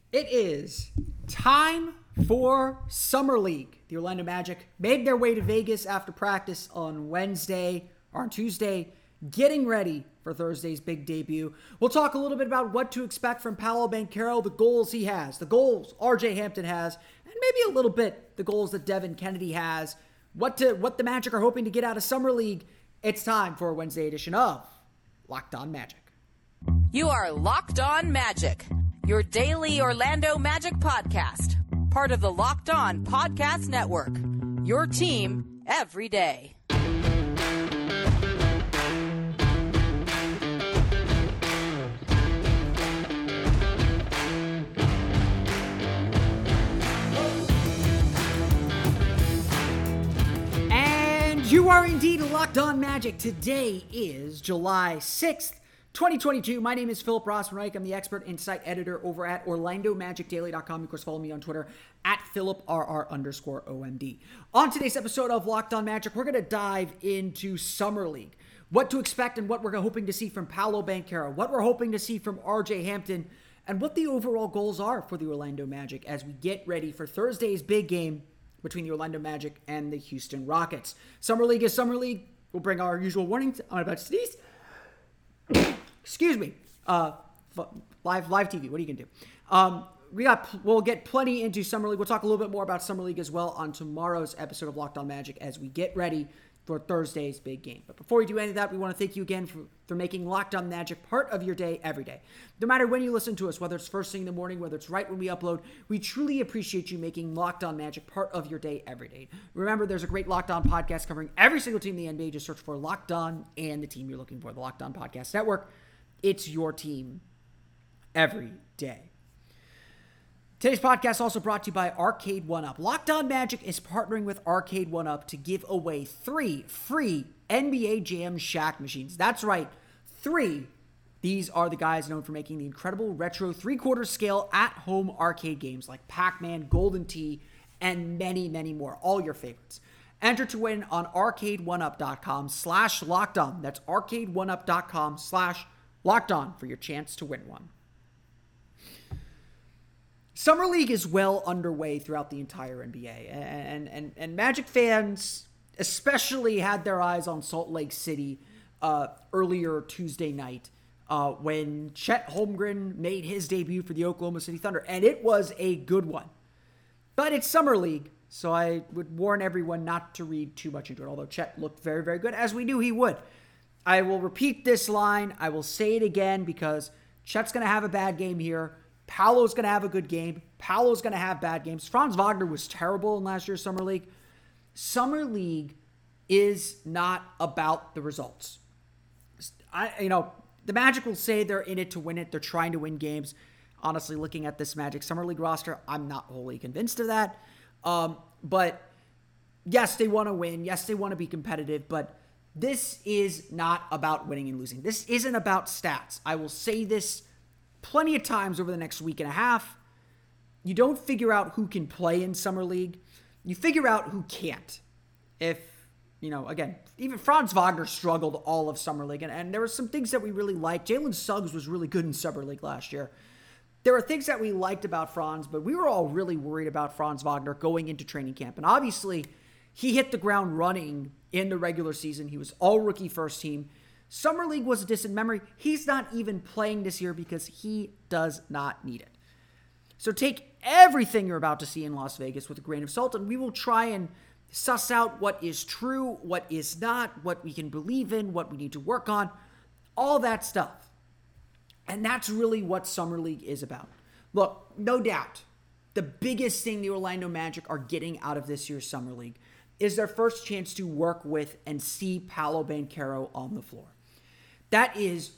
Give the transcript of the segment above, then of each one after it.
It is time for Summer League. The Orlando Magic made their way to Vegas after practice on Wednesday or on Tuesday, getting ready for Thursday's big debut. We'll talk a little bit about what to expect from Paolo Banchero, the goals he has, the goals RJ Hampton has, and maybe a little bit the goals that Devin Kennedy has, what the Magic are hoping to get out of Summer League. It's time for a Wednesday edition of Locked On Magic. You are Locked On Magic, your daily Orlando Magic podcast, part of the Locked On Podcast Network, your team every day. And you are indeed Locked On Magic. Today is July 6th. 2022. My name is Philip Rossman-Reich. I'm the expert insight editor over at OrlandoMagicDaily.com. Of course, follow me on Twitter at PhilipRR_OMD. On today's episode of Locked On Magic, we're going to dive into Summer League. What to expect and what we're hoping to see from Paolo Banchero, what we're hoping to see from RJ Hampton, and what the overall goals are for the Orlando Magic as we get ready for Thursday's big game between the Orlando Magic and the Houston Rockets. Summer League is Summer League. We'll bring our usual warnings. I'm about to sneeze. Excuse me. Live TV. What are you gonna do? We'll get plenty into Summer League. We'll talk a little bit more about Summer League as well on tomorrow's episode of Locked On Magic as we get ready for Thursday's big game. But before we do any of that, we want to thank you again for making Locked On Magic part of your day every day. No matter when you listen to us, whether it's first thing in the morning, whether it's right when we upload, we truly appreciate you making Locked On Magic part of your day every day. Remember, there's a great Locked On podcast covering every single team in the NBA. Just search for Locked On and the team you're looking for, the Locked On Podcast Network. It's your team every day. Today's podcast is also brought to you by Arcade1Up. Locked On Magic is partnering with Arcade1Up to give away 3 free NBA Jam Shaq machines. That's right, 3. These are the guys known for making the incredible retro 3/4 scale at-home arcade games like Pac-Man, Golden Tee, and many, many more. All your favorites. Enter to win on arcade1up.com/lockedon. That's arcade1up.com/lockedon for your chance to win one. Summer League is well underway throughout the entire NBA, and Magic fans especially had their eyes on Salt Lake City earlier Tuesday night when Chet Holmgren made his debut for the Oklahoma City Thunder, and it was a good one. But it's Summer League, so I would warn everyone not to read too much into it, although Chet looked very, very good, as we knew he would. I will repeat this line. I will say it again because Chet's going to have a bad game here. Paolo's going to have a good game. Paolo's going to have bad games. Franz Wagner was terrible in last year's Summer League. Summer League is not about the results. The Magic will say they're in it to win it. They're trying to win games. Honestly, looking at this Magic Summer League roster, I'm not wholly convinced of that. But yes, they want to win. Yes, they want to be competitive. But this is not about winning and losing. This isn't about stats. I will say this plenty of times over the next week and a half. You don't figure out who can play in Summer League. You figure out who can't. Again, even Franz Wagner struggled all of Summer League, and there were some things that we really liked. Jalen Suggs was really good in Summer League last year. There were things that we liked about Franz, but we were all really worried about Franz Wagner going into training camp. And obviously, he hit the ground running in the regular season. He was all rookie first team. Summer League was a distant memory. He's not even playing this year because he does not need it. So take everything you're about to see in Las Vegas with a grain of salt, and we will try and suss out what is true, what is not, what we can believe in, what we need to work on, all that stuff. And that's really what Summer League is about. Look, no doubt, the biggest thing the Orlando Magic are getting out of this year's Summer League is their first chance to work with and see Paolo Banchero on the floor. That is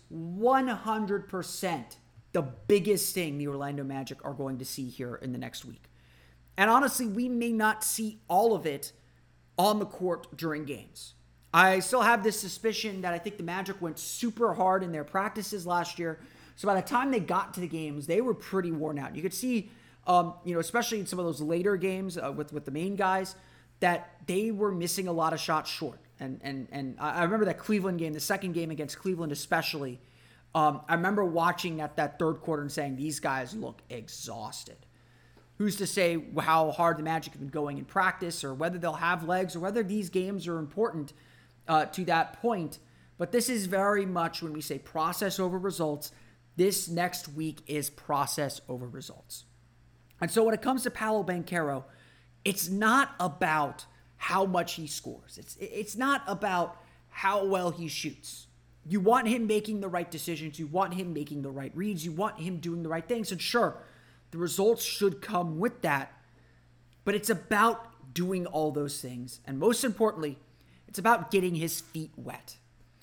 100% the biggest thing the Orlando Magic are going to see here in the next week. And honestly, we may not see all of it on the court during games. I still have this suspicion that I think the Magic went super hard in their practices last year. So by the time they got to the games, they were pretty worn out. You could see, especially in some of those later games with the main guys, that they were missing a lot of shots short. And I remember that Cleveland game, the second game against Cleveland especially, I remember watching that third quarter and saying, these guys look exhausted. Who's to say how hard the Magic have been going in practice, or whether they'll have legs, or whether these games are important to that point. But this is very much, when we say process over results, this next week is process over results. And so when it comes to Paolo Banchero, it's not about how much he scores. It's not about how well he shoots. You want him making the right decisions. You want him making the right reads. You want him doing the right things. And sure, the results should come with that. But it's about doing all those things. And most importantly, it's about getting his feet wet.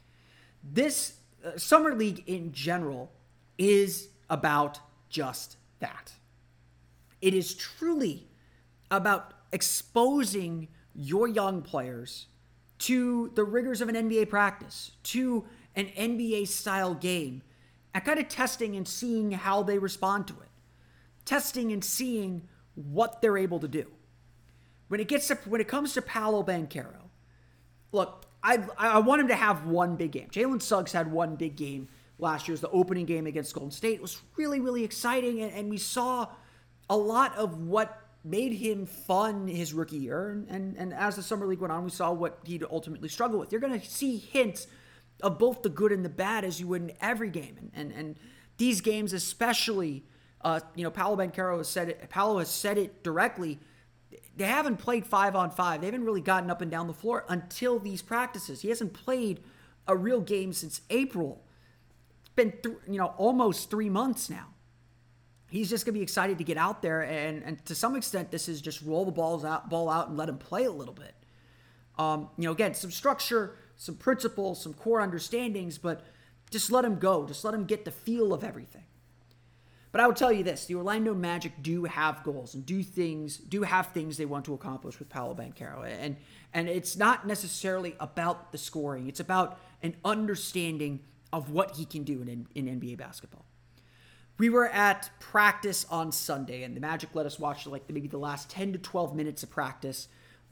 This Summer League in general is about just that. It is truly about exposing your young players to the rigors of an NBA practice, to an NBA-style game, and kind of testing and seeing how they respond to it. Testing and seeing what they're able to do. When it comes to Paolo Banchero, look, I want him to have one big game. Jalen Suggs had one big game last year. It was the opening game against Golden State. It was really, really exciting, and we saw a lot of what made him fun his rookie year. And as the Summer League went on, we saw what he'd ultimately struggle with. You're going to see hints of both the good and the bad, as you would in every game. And these games especially, Paolo Banchero has said it. Paolo has said it directly. They haven't played 5-on-5. They haven't really gotten up and down the floor until these practices. He hasn't played a real game since April. It's been almost 3 months now. He's just going to be excited to get out there, and to some extent, this is just roll the ball out and let him play a little bit. Again, some structure, some principles, some core understandings, but just let him go. Just let him get the feel of everything. But I will tell you this, the Orlando Magic do have goals and do have things they want to accomplish with Paolo Banchero. And it's not necessarily about the scoring. It's about an understanding of what he can do in NBA basketball. We were at practice on Sunday, and the Magic let us watch maybe the last 10 to 12 minutes of practice.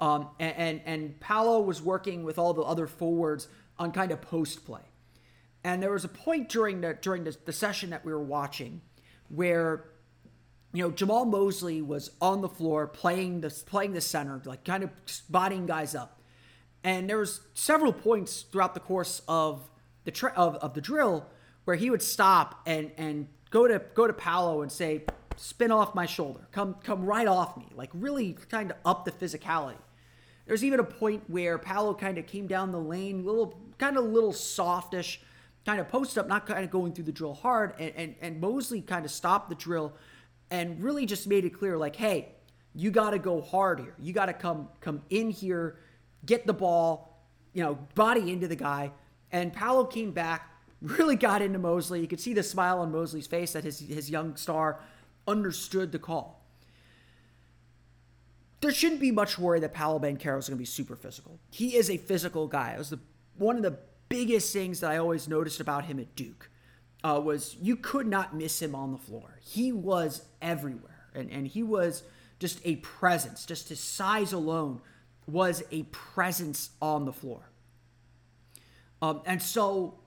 And Paolo was working with all the other forwards on kind of post play. And there was a point during the session that we were watching where Jamal Mosley was on the floor playing the center, kind of bodying guys up. And there was several points throughout the course of the drill where he would stop and go to Paolo and say, spin off my shoulder, come right off me, really kind of up the physicality. There's even a point where Paolo kind of came down the lane, little softish, kind of post up, not kind of going through the drill hard, and Mosley kind of stopped the drill and really just made it clear, hey, you got to go hard here. You got to come in here, get the ball, body into the guy. And Paolo came back, really got into Mosley. You could see the smile on Mosley's face that his young star understood the call. There shouldn't be much worry that Paolo Banchero is going to be super physical. He is a physical guy. It was one of the biggest things that I always noticed about him at Duke was you could not miss him on the floor. He was everywhere, and he was just a presence. Just his size alone was a presence on the floor. And so,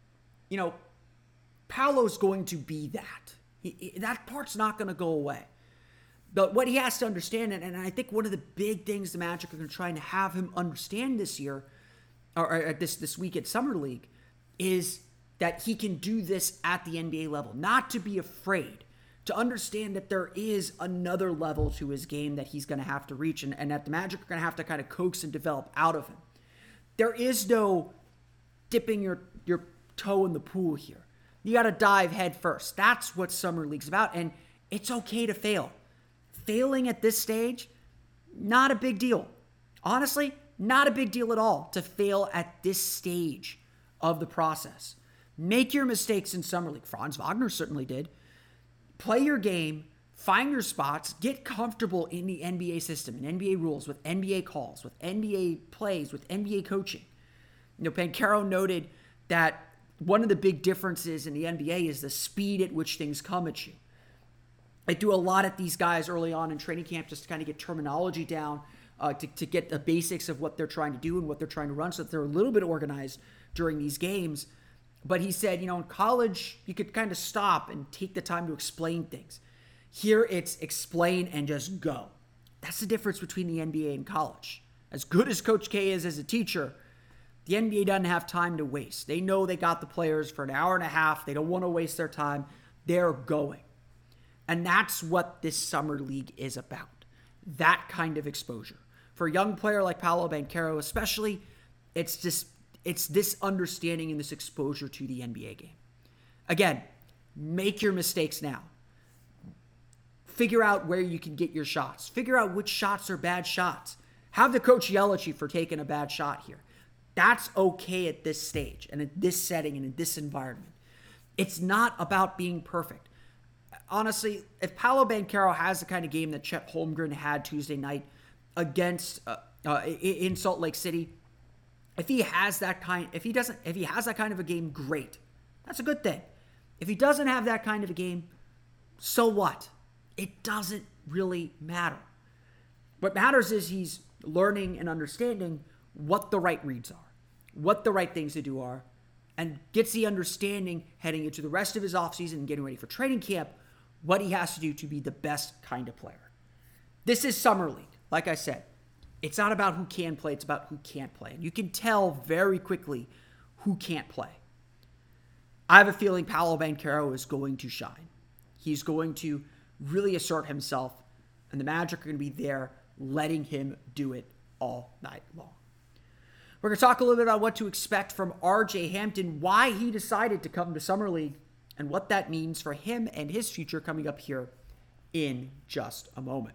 Paolo's going to be that. That part's not going to go away. But what he has to understand, and I think one of the big things the Magic are going to try and have him understand this year, or this week at Summer League, is that he can do this at the NBA level. Not to be afraid, to understand that there is another level to his game that he's going to have to reach, and that the Magic are going to have to kind of coax and develop out of him. There is no dipping your toe in the pool here. You got to dive head first. That's what Summer League's about, and it's okay to fail. Failing at this stage, not a big deal. Honestly, not a big deal at all to fail at this stage of the process. Make your mistakes in Summer League. Franz Wagner certainly did. Play your game, find your spots, get comfortable in the NBA system and NBA rules with NBA calls, with NBA plays, with NBA coaching. Banchero noted that one of the big differences in the NBA is the speed at which things come at you. I do a lot at these guys early on in training camp just to kind of get terminology down, to get the basics of what they're trying to do and what they're trying to run so that they're a little bit organized during these games. But he said, in college, you could kind of stop and take the time to explain things. Here, it's explain and just go. That's the difference between the NBA and college. As good as Coach K is as a teacher, the NBA doesn't have time to waste. They know they got the players for an hour and a half. They don't want to waste their time. They're going. And that's what this summer league is about. That kind of exposure. For a young player like Paolo Banchero especially, it's this understanding and this exposure to the NBA game. Again, make your mistakes now. Figure out where you can get your shots. Figure out which shots are bad shots. Have the coach yell at you for taking a bad shot here. That's okay at this stage and in this setting and in this environment. It's not about being perfect. Honestly, if Paolo Banchero has the kind of game that Chet Holmgren had Tuesday night against in Salt Lake City, if he has that kind of a game, great. That's a good thing. If he doesn't have that kind of a game, so what? It doesn't really matter. What matters is he's learning and understanding what the right reads are, what the right things to do are, and gets the understanding heading into the rest of his offseason and getting ready for training camp, what he has to do to be the best kind of player. This is Summer League. Like I said, it's not about who can play, it's about who can't play. And you can tell very quickly who can't play. I have a feeling Paolo Banchero is going to shine. He's going to really assert himself, and the Magic are going to be there letting him do it all night long. We're going to talk a little bit about what to expect from R.J. Hampton, why he decided to come to Summer League, and what that means for him and his future coming up here in just a moment.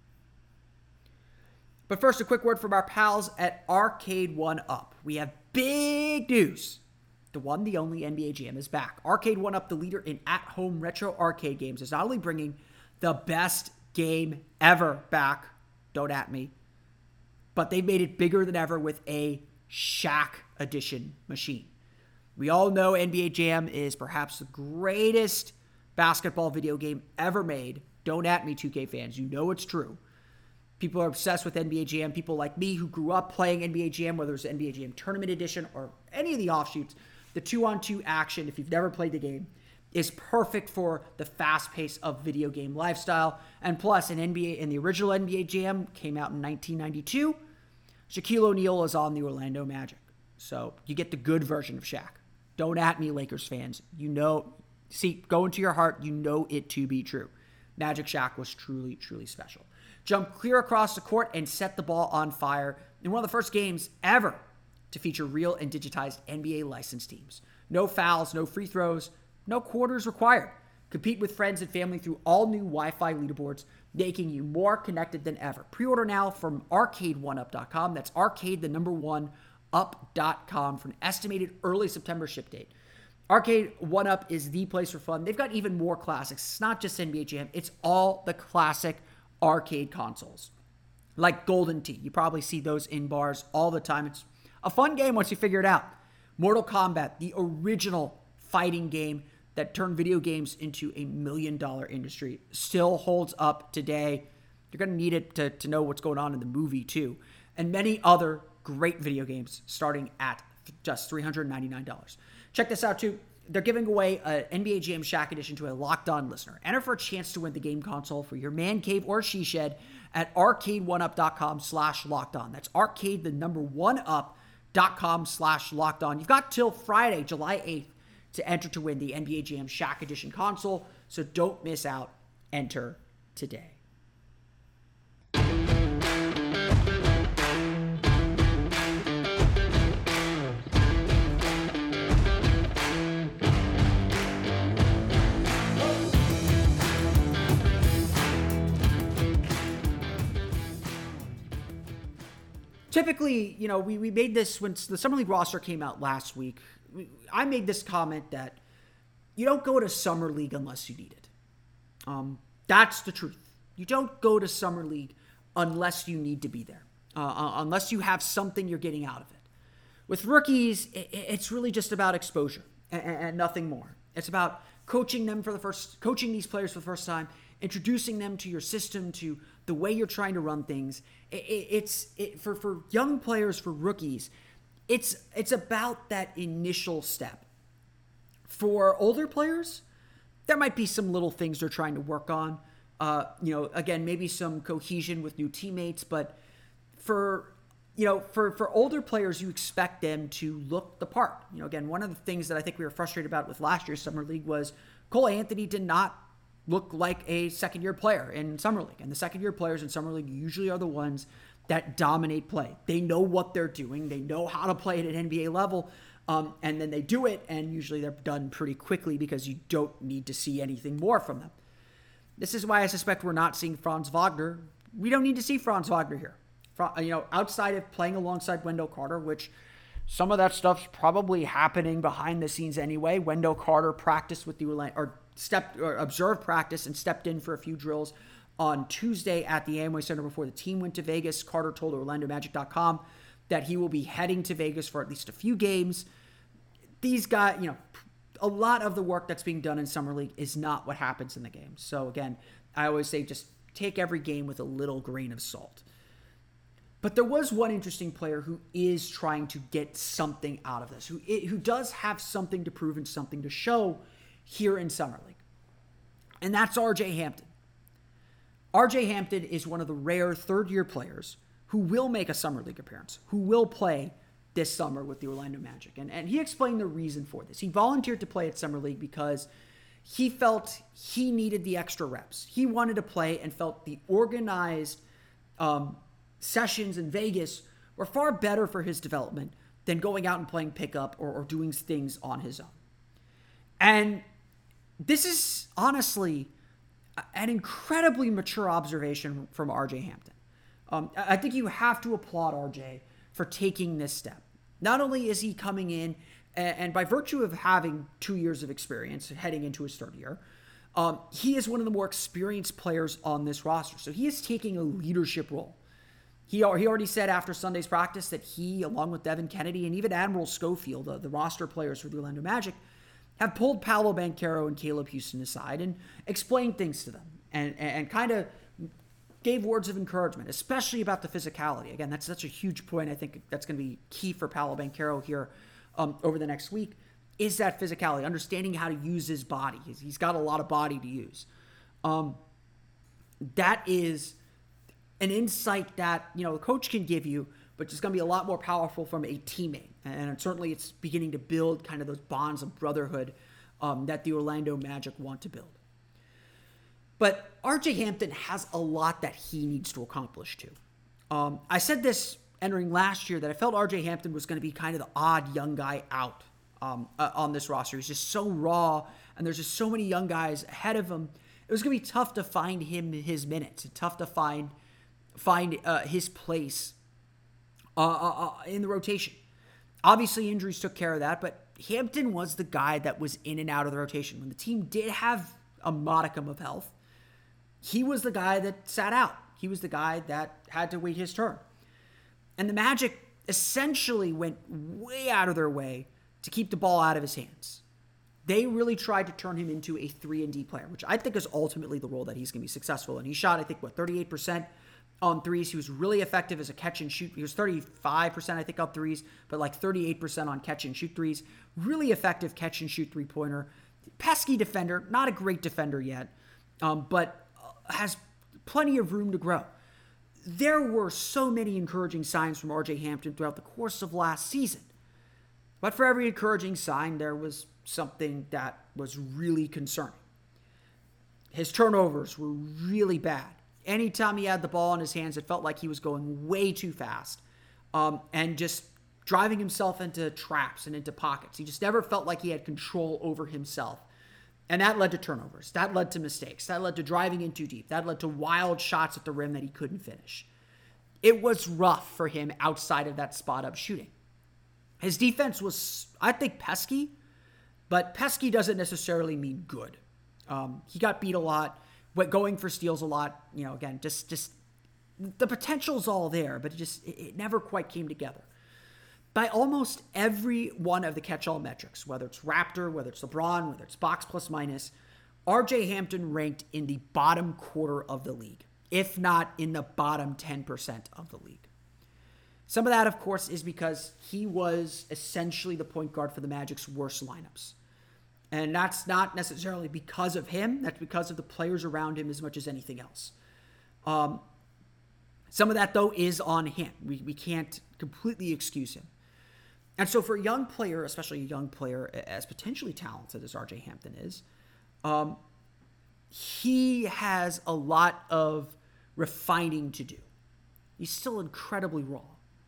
But first, a quick word from our pals at Arcade1Up. We have big news. The one, the only NBA Jam is back. Arcade1Up, the leader in at-home retro arcade games, is not only bringing the best game ever back, don't at me, but they made it bigger than ever with a Shaq edition machine. We all know NBA Jam is perhaps the greatest basketball video game ever made. Don't at me, 2K fans. You know it's true. People are obsessed with NBA Jam. People like me who grew up playing NBA Jam, whether it's NBA Jam Tournament Edition or any of the offshoots, the 2-on-2 action, if you've never played the game, is perfect for the fast pace of video game lifestyle. And plus, in the original NBA Jam came out in 1992. Shaquille O'Neal is on the Orlando Magic. So you get the good version of Shaq. Don't at me, Lakers fans. Go into your heart. You know it to be true. Magic Shaq was truly, truly special. Jump clear across the court and set the ball on fire in one of the first games ever to feature real and digitized NBA licensed teams. No fouls, no free throws, no quarters required. Compete with friends and family through all new Wi-Fi leaderboards, making you more connected than ever. Pre-order now from arcade1up.com. That's arcade1up.com for an estimated early September ship date. Arcade1Up is the place for fun. They've got even more classics. It's not just NBA Jam. It's all the classic arcade consoles. Like Golden Tee. You probably see those in bars all the time. It's a fun game once you figure it out. Mortal Kombat, the original fighting game that turned video games into a $1 million industry, still holds up today. You're going to need it to know what's going on in the movie too. And many other great video games starting at just $399. Check this out too. They're giving away an NBA Jam Shaq Edition to a Locked On listener. Enter for a chance to win the game console for your man cave or she shed at arcade1up.com/lockedon. That's arcade1up.com/lockedon. You've got till Friday, July 8th to enter to win the NBA Jam Shaq Edition console, so don't miss out. Enter today. Typically, we made this when the Summer League roster came out last week. I made this comment that you don't go to Summer League unless you need it. That's the truth. You don't go to Summer League unless you need to be there, unless you have something you're getting out of it. With rookies, it's really just about exposure and nothing more. It's about coaching these players for the first time, introducing them to your system, to the way you're trying to run things. For young players, for rookies, it's about that initial step. For older players, there might be some little things they're trying to work on. Again, maybe some cohesion with new teammates, but for older players, you expect them to look the part. Again, one of the things that I think we were frustrated about with last year's Summer League was Cole Anthony did not look like a second-year player in Summer League. And the second-year players in Summer League usually are the ones that dominate play. They know what they're doing. They know how to play at an NBA level. And then they do it, and usually they're done pretty quickly because you don't need to see anything more from them. This is why I suspect we're not seeing Franz Wagner. We don't need to see Franz Wagner here. Outside of playing alongside Wendell Carter, which some of that stuff's probably happening behind the scenes anyway. Wendell Carter practiced with the observed practice and stepped in for a few drills on Tuesday at the Amway Center before the team went to Vegas. Carter told OrlandoMagic.com that he will be heading to Vegas for at least a few games. These guys, a lot of the work that's being done in Summer League is not what happens in the game. So again, I always say just take every game with a little grain of salt. But there was one interesting player who is trying to get something out of this, who does have something to prove and something to show here in Summer League. And that's RJ Hampton. RJ Hampton is one of the rare third-year players who will make a Summer League appearance, who will play this summer with the Orlando Magic. And he explained the reason for this. He volunteered to play at Summer League because he felt he needed the extra reps. He wanted to play and felt the organized sessions in Vegas were far better for his development than going out and playing pickup or doing things on his own. And this is honestly an incredibly mature observation from RJ Hampton. I think you have to applaud RJ for taking this step. Not only is he coming in, and by virtue of having 2 years of experience heading into his third year, he is one of the more experienced players on this roster. So he is taking a leadership role. He already said after Sunday's practice that he, along with Devin Kennedy and even Admiral Schofield, the roster players for the Orlando Magic, have pulled Paolo Banchero and Caleb Houston aside and explained things to them and kind of gave words of encouragement, especially about the physicality. Again, that's such a huge point. I think that's going to be key for Paolo Banchero here over the next week, is that physicality, understanding how to use his body. He's got a lot of body to use. That is an insight that, the coach can give you, but it's going to be a lot more powerful from a teammate. And certainly it's beginning to build kind of those bonds of brotherhood that the Orlando Magic want to build. But RJ Hampton has a lot that he needs to accomplish too. I said this entering last year that I felt RJ Hampton was going to be kind of the odd young guy out on this roster. He's just so raw, and there's just so many young guys ahead of him. It was going to be tough to find him his minutes, tough to find his place in the rotation. Obviously, injuries took care of that, but Hampton was the guy that was in and out of the rotation. When the team did have a modicum of health, he was the guy that sat out. He was the guy that had to wait his turn. And the Magic essentially went way out of their way to keep the ball out of his hands. They really tried to turn him into a 3-and-D player, which I think is ultimately the role that he's going to be successful in. He shot, 38% on threes. He was really effective as a catch and shoot. He was 35%, I think, on threes, but 38% on catch and shoot threes. Really effective catch and shoot three-pointer. Pesky defender, not a great defender yet, but has plenty of room to grow. There were so many encouraging signs from RJ Hampton throughout the course of last season. But for every encouraging sign, there was something that was really concerning. His turnovers were really bad. Anytime he had the ball in his hands, it felt like he was going way too fast and just driving himself into traps and into pockets. He just never felt like he had control over himself. And that led to turnovers. That led to mistakes. That led to driving in too deep. That led to wild shots at the rim that he couldn't finish. It was rough for him outside of that spot-up shooting. His defense was, I think, pesky, but pesky doesn't necessarily mean good. He got beat a lot, went going for steals a lot. Again, just the potential's all there, but it never quite came together. By almost every one of the catch-all metrics, whether it's Raptor, whether it's LeBron, whether it's box plus minus, RJ Hampton ranked in the bottom quarter of the league, if not in the bottom 10% of the league. Some of that, of course, is because he was essentially the point guard for the Magic's worst lineups. And that's not necessarily because of him. That's because of the players around him as much as anything else. Some of that, though, is on him. We can't completely excuse him. And so for a young player, especially a young player as potentially talented as RJ Hampton is, he has a lot of refining to do. He's still incredibly raw.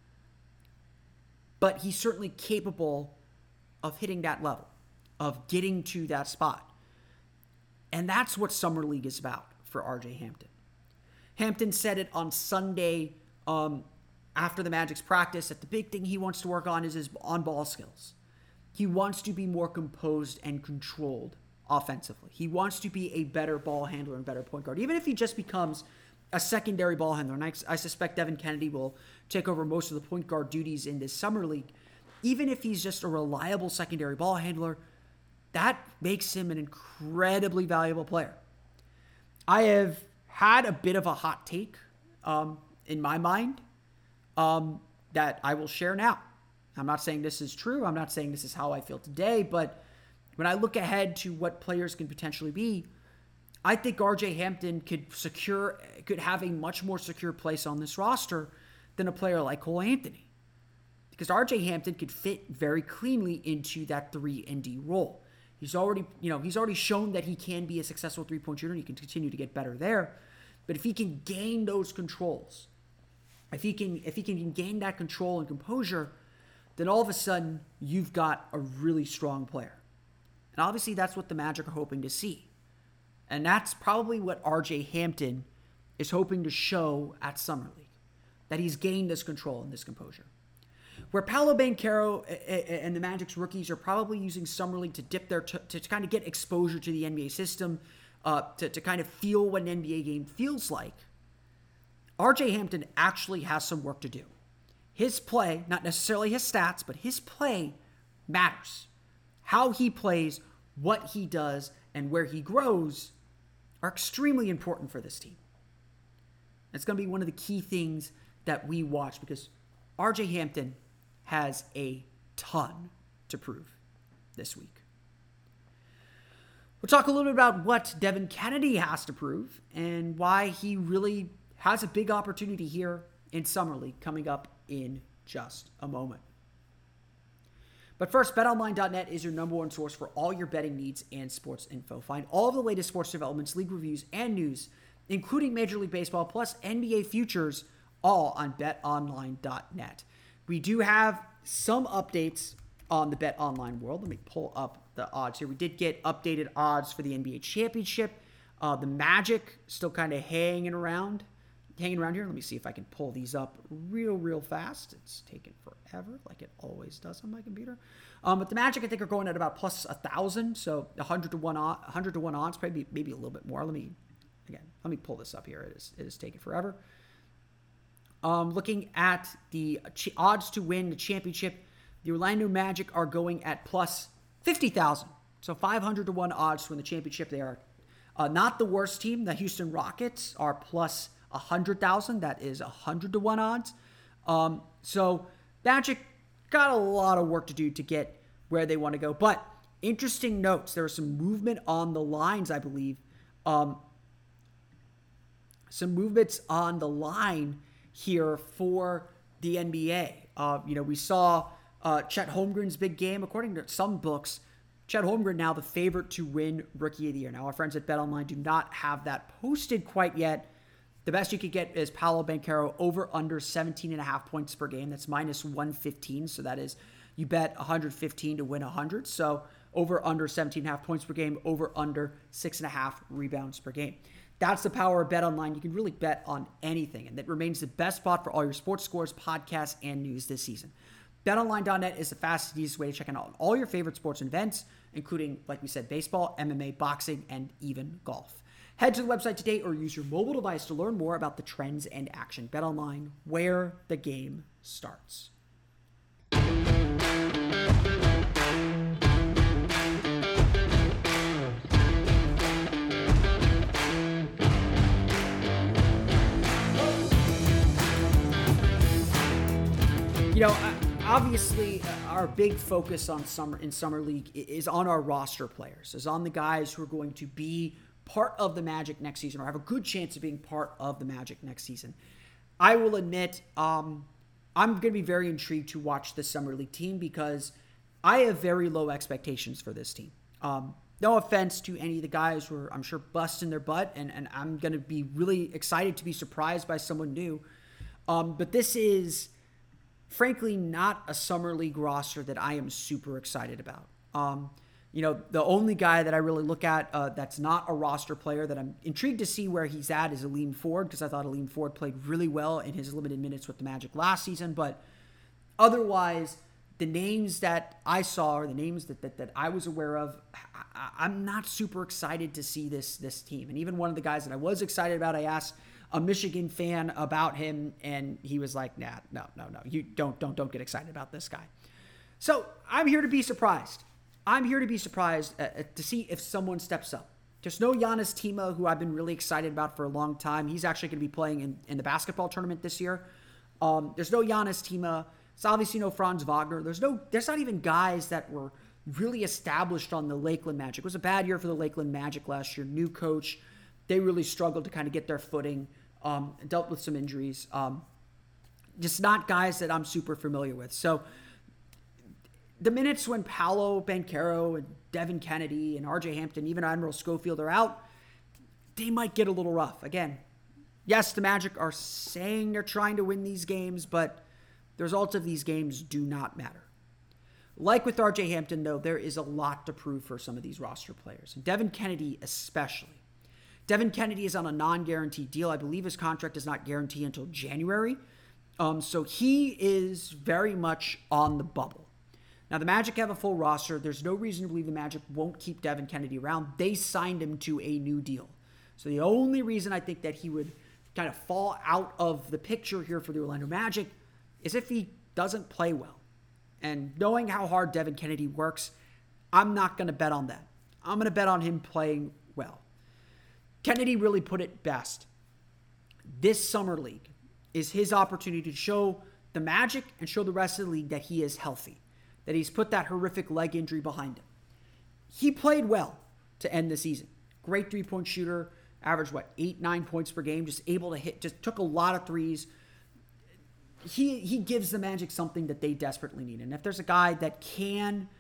But he's certainly capable of hitting that level, of getting to that spot. And that's what Summer League is about for RJ Hampton. Hampton said it on Sunday after the Magic's practice that the big thing he wants to work on is his on-ball skills. He wants to be more composed and controlled offensively. He wants to be a better ball handler and better point guard. Even if he just becomes a secondary ball handler, and I suspect Devin Kennedy will take over most of the point guard duties in this Summer League, even if he's just a reliable secondary ball handler, that makes him an incredibly valuable player. I have had a bit of a hot take in my mind that I will share now. I'm not saying this is true. I'm not saying this is how I feel today, but when I look ahead to what players can potentially be, I think RJ Hampton could have a much more secure place on this roster than a player like Cole Anthony. Because RJ Hampton could fit very cleanly into that 3-and-D role. He's already shown that he can be a successful three-point shooter and he can continue to get better there. But if he can gain those controls, if he can gain that control and composure, then all of a sudden you've got a really strong player. And obviously that's what the Magic are hoping to see. And that's probably what RJ Hampton is hoping to show at Summer League, that he's gained this control and this composure. Where Paolo Banchero and the Magic's rookies are probably using Summer League to dip to kind of get exposure to the NBA system, to kind of feel what an NBA game feels like, RJ Hampton actually has some work to do. His play, not necessarily his stats, but his play matters. How he plays, what he does, and where he grows are extremely important for this team. It's going to be one of the key things that we watch because RJ Hampton has a ton to prove this week. We'll talk a little bit about what Devin Kennedy has to prove and why he really has a big opportunity here in Summer League coming up in just a moment. But first, BetOnline.net is your number one source for all your betting needs and sports info. Find all of the latest sports developments, league reviews, and news, including Major League Baseball plus NBA futures, all on BetOnline.net. We do have some updates on the BetOnline world. Let me pull up the odds here. We did get updated odds for the NBA championship. The Magic still kind of hanging around here. Let me see if I can pull these up real fast. It's taken forever, like it always does on my computer. But the Magic, I think, are going at about plus 1,000, so 100 to 1 odds, maybe a little bit more. Let me pull this up here. It is taken forever. Looking at the odds to win the championship, the Orlando Magic are going at plus 50,000, so 500 to 1 odds to win the championship. They are not the worst team. The Houston Rockets are plus 100,000. That is 100 to 1 odds. So Magic got a lot of work to do to get where they want to go. But interesting notes. There was some movement on the lines, I believe. Some movements on the line here for the NBA. We saw Chet Holmgren's big game. According to some books, Chet Holmgren now the favorite to win Rookie of the Year. Now, our friends at BetOnline do not have that posted quite yet. The best you could get is Paolo Banchero over under 17.5 points per game. That's minus 115. So that is, you bet 115 to win 100. So over under 17.5 points per game, over under 6.5 rebounds per game. That's the power of BetOnline. You can really bet on anything, and that remains the best spot for all your sports scores, podcasts, and news this season. BetOnline.net is the fastest, easiest way to check out all your favorite sports and events, including, like we said, baseball, MMA, boxing, and even golf. Head to the website today or use your mobile device to learn more about the trends and action. BetOnline, where the game starts. Obviously, our big focus on summer league is on our roster players, is on the guys who are going to be part of the Magic next season or have a good chance of being part of the Magic next season. I will admit, I'm going to be very intrigued to watch this summer league team because I have very low expectations for this team. No offense to any of the guys who are, I'm sure, busting their butt, and I'm going to be really excited to be surprised by someone new. But this is, frankly, not a summer league roster that I am super excited about. The only guy that I really look at that's not a roster player that I'm intrigued to see where he's at is Aleem Ford, because I thought Aleem Ford played really well in his limited minutes with the Magic last season. But otherwise, the names that I saw or the names that I was aware of, I'm not super excited to see this team. And even one of the guys that I was excited about, I asked a Michigan fan about him, and he was like, "Nah, no, you don't get excited about this guy." So I'm here to be surprised. I'm here to be surprised to see if someone steps up. There's no Giannis Tima, who I've been really excited about for a long time. He's actually going to be playing in the basketball tournament this year. There's no Giannis Tima. There's obviously no Franz Wagner. There's not even guys that were really established on the Lakeland Magic. It was a bad year for the Lakeland Magic last year. New coach. They really struggled to kind of get their footing. Dealt with some injuries. Just not guys that I'm super familiar with. So the minutes when Paolo Banchero and Devin Kennedy and RJ Hampton, even Admiral Schofield are out, they might get a little rough. Again, yes, the Magic are saying they're trying to win these games, but the results of these games do not matter. Like with RJ Hampton, though, there is a lot to prove for some of these roster players. And Devin Kennedy especially. Devin Kennedy is on a non-guaranteed deal. I believe his contract is not guaranteed until January. So he is very much on the bubble. Now, the Magic have a full roster. There's no reason to believe the Magic won't keep Devin Kennedy around. They signed him to a new deal. So the only reason I think that he would kind of fall out of the picture here for the Orlando Magic is if he doesn't play well. And knowing how hard Devin Kennedy works, I'm not going to bet on that. I'm going to bet on him playing well. Kennedy really put it best. This summer league is his opportunity to show the Magic and show the rest of the league that he is healthy, that he's put that horrific leg injury behind him. He played well to end the season. Great three-point shooter, averaged 8-9 points per game, just able to hit, just took a lot of threes. He gives the Magic something that they desperately need. And if there's a guy that can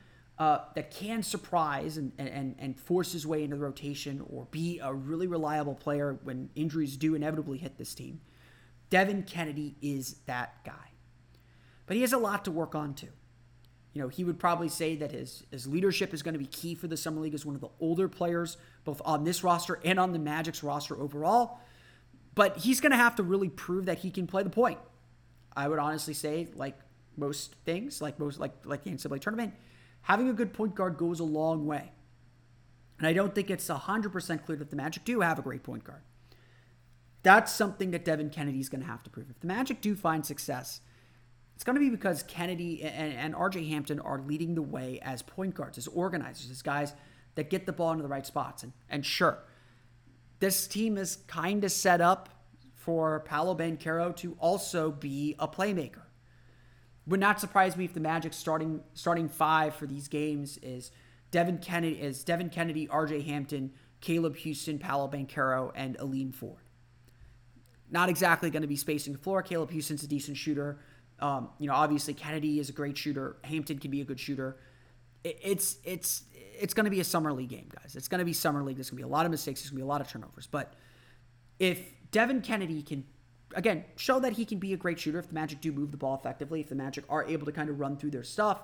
surprise and force his way into the rotation or be a really reliable player when injuries do inevitably hit this team, Devin Kennedy is that guy. But he has a lot to work on too. He would probably say that his leadership is going to be key for the Summer League as one of the older players, both on this roster and on the Magic's roster overall. But he's going to have to really prove that he can play the point. I would honestly say, like most things, like the NCAA tournament, having a good point guard goes a long way. And I don't think it's 100% clear that the Magic do have a great point guard. That's something that Devin Kennedy is going to have to prove. If the Magic do find success, it's going to be because Kennedy and RJ Hampton are leading the way as point guards, as organizers, as guys that get the ball into the right spots. And sure, this team is kind of set up for Paolo Banchero to also be a playmaker. Would not surprise me if the Magic starting five for these games is Devin Kennedy, RJ Hampton, Caleb Houston, Paolo Banchero, and Aleem Ford. Not exactly going to be spacing the floor. Caleb Houston's a decent shooter. Obviously Kennedy is a great shooter. Hampton can be a good shooter. It's going to be a summer league game, guys. It's going to be summer league. There's going to be a lot of mistakes. There's going to be a lot of turnovers. But if Devin Kennedy can, again, show that he can be a great shooter, if the Magic do move the ball effectively, if the Magic are able to kind of run through their stuff,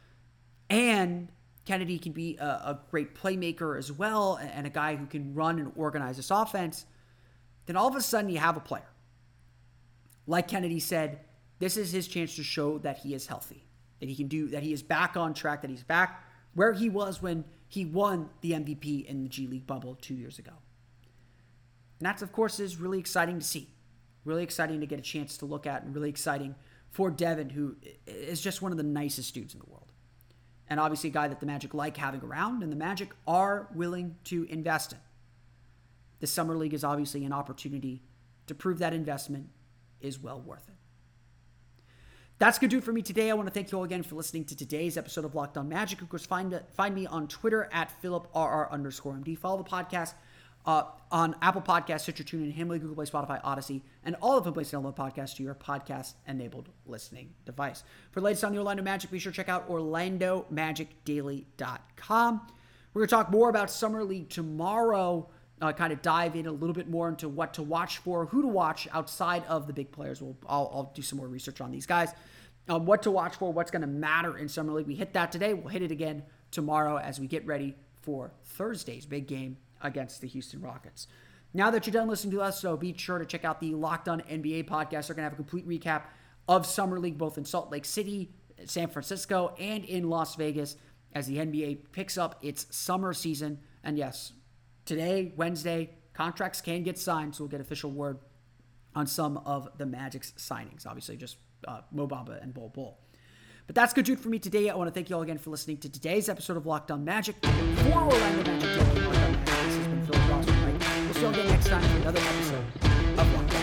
and Kennedy can be a great playmaker as well, and a guy who can run and organize this offense, then all of a sudden you have a player. Like Kennedy said, this is his chance to show that he is healthy, that he is back on track, that he's back where he was when he won the MVP in the G League bubble 2 years ago. And that, of course, is really exciting to see. Really exciting to get a chance to look at, and really exciting for Devin, who is just one of the nicest dudes in the world. And obviously a guy that the Magic like having around, and the Magic are willing to invest in. The Summer League is obviously an opportunity to prove that investment is well worth it. That's going to do it for me today. I want to thank you all again for listening to today's episode of Locked On Magic. Of course, find me on Twitter at PhilipRR_MD. Follow the podcast on Apple Podcasts, Stitcher, TuneIn, Himalaya, Google Play, Spotify, Odyssey, and all of them places to download podcasts to your podcast-enabled listening device. For the latest on the Orlando Magic, be sure to check out OrlandoMagicDaily.com. We're going to talk more about Summer League tomorrow, kind of dive in a little bit more into what to watch for, who to watch outside of the big players. I'll do some more research on these guys. What to watch for, what's going to matter in Summer League. We hit that today. We'll hit it again tomorrow as we get ready for Thursday's big game against the Houston Rockets. Now that you're done listening to us, so be sure to check out the Locked On NBA podcast. They're going to have a complete recap of Summer League, both in Salt Lake City, San Francisco, and in Las Vegas, as the NBA picks up its summer season. And yes, today, Wednesday, contracts can get signed, so we'll get official word on some of the Magic's signings. Obviously, just Mo Bamba and Bol Bol. But that's good, dude, for me today. I want to thank you all again for listening to today's episode of Locked On Magic. For Orlando Magic, this has been Philip Ross. We'll see you all again next time for another episode of Locked On.